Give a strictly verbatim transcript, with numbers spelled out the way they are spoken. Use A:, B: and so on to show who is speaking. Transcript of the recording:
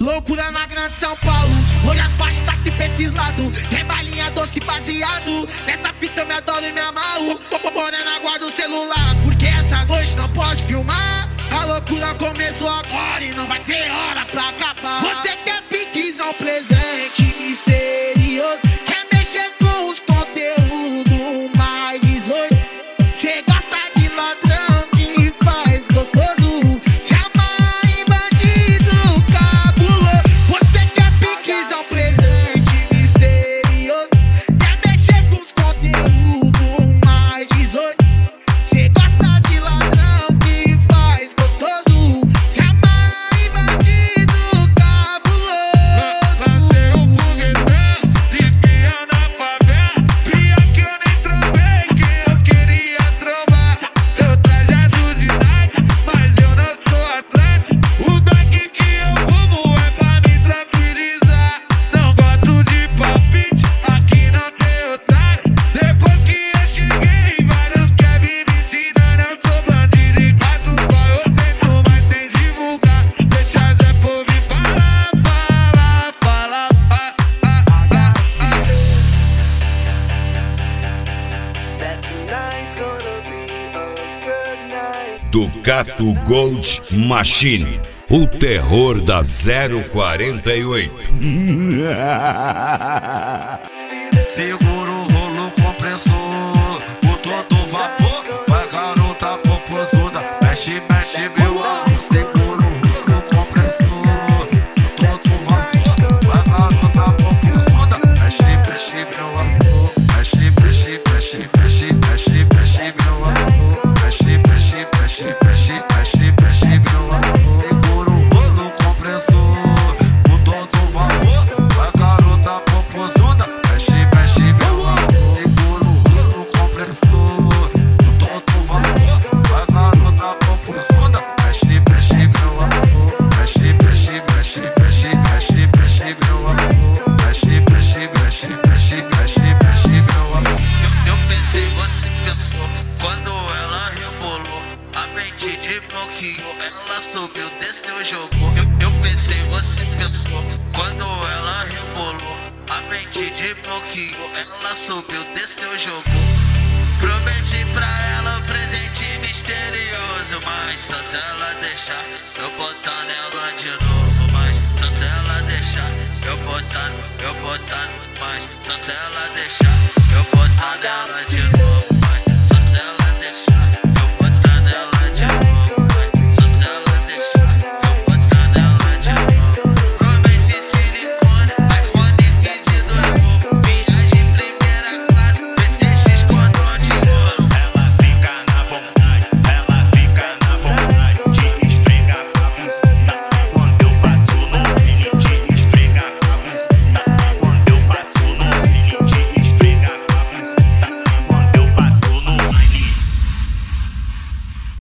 A: Loucura na grande São Paulo. Olha as faixas daqui pra esses lados. Tem balinha doce baseado. Nessa fita eu me adoro e me amarro. Morena, guarda o celular, porque essa noite não pode filmar. A loucura começou agora e não vai ter hora pra acabar. Você quer piquezão, presente misterioso. Quer mexer com os conteúdos mais dezoito. Cê gosta de ladrão que faz gostoso. Chama em bandido cabuloso. Você quer piquezão, presente misterioso. Quer mexer com os conteúdos mais dezoito. Cê gosta de ladrão que faz gostoso. Chama em bandido cabuloso.
B: Lancei um foguetão de guia na favela. Pior que eu nem trovei que eu queria trovar. Eu trajado de Nike, mas eu não sou atleta. O daqui que eu fumo é pra me tranquilizar. Não gosto de palpite, aqui não tem otário. Depois que eu cheguei, vários querem me ensinar. Eu sou bandido e faço qual eu tento, mas sem divulgar. Deixa Zé por me falar, falar, falar. Ah, ah, ah, ah.
C: That tonight's gonna be a good night.
D: Ducato Gold Machine, o terror da zero quarenta e oito.
B: Segura o rolo compressor, o todo vapor. Vai garota popozuda, mexe, mexe meu amor. Segura o rolo compressor, o todo vapor. Vai garota popozuda, mexe, mexe meu amor. Mexe, mexe, mexe, mexe, mexe, mexe meu amor. Mexe, mexe, mexe, mexe, mexe, mexe meu amor. Segura o rolo compressor, o todo vapor. Vai garota popozuda, mexe, mexe meu amor. Segura o rolo compressor, o todo vapor. Vai garota popozuda, mexe, mexe meu amor. Mexe, mexe, mexe, mexe, mexe, mexe meu amor. Mexe, mexe, mexe, mexe, mexe, mexe meu amor. Eu, eu pensei, você pensou, quando ela rebolou, a mente de bloqueou, ela subiu, desceu, jogou. Eu, eu pensei, você pensou, quando ela rebolou, a mente de bloqueou, ela subiu, desceu, jogou. Prometi pra ela um presente misterioso, mas só se ela deixar eu botar nela de novo. Mas só se ela deixar eu botar, eu botar, mas só se ela deixar eu botar nela de novo.